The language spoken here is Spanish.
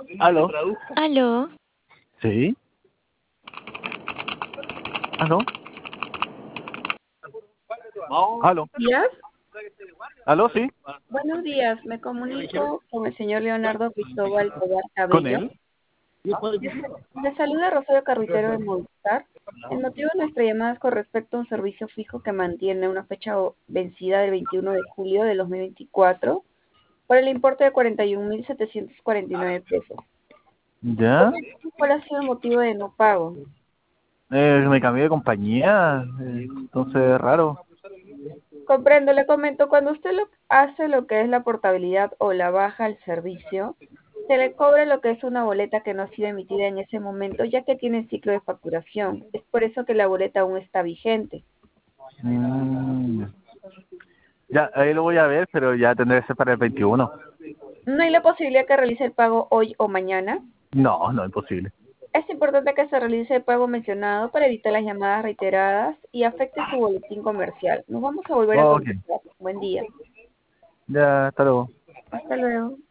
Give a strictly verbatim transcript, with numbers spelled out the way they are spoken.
¿Aló? Aló, ¿Sí? ¿Aló? ¿Aló? días. ¿Aló? ¿Sí? Buenos días, me comunico con el señor Leonardo Cristóbal Tobar ¿Con Cabello. él? Le saluda Rosario Carruitero de Movistar. El motivo de nuestra llamada es con respecto a un servicio fijo que mantiene una fecha o- vencida del veintiuno de julio de dos mil veinticuatro por el importe de cuarenta y un mil setecientos cuarenta y nueve pesos. ¿Ya? ¿Cuál ha sido el motivo de no pago? Eh, me cambié de compañía, eh, entonces es raro. Comprendo, le comento, cuando usted lo hace lo que es la portabilidad o la baja al servicio, se le cobra lo que es una boleta que no ha sido emitida en ese momento, ya que tiene ciclo de facturación. Es por eso que la boleta aún está vigente. Mm, ya, ahí lo voy a ver, pero ya tendré que ser para el veintiuno. No hay la posibilidad que realice el pago hoy o mañana. No, no, imposible. Es importante que se realice el pago mencionado para evitar las llamadas reiteradas y afecte su boletín comercial. Nos vamos a volver a Ok, contactar. Buen día. ya, hasta luego. Hasta luego.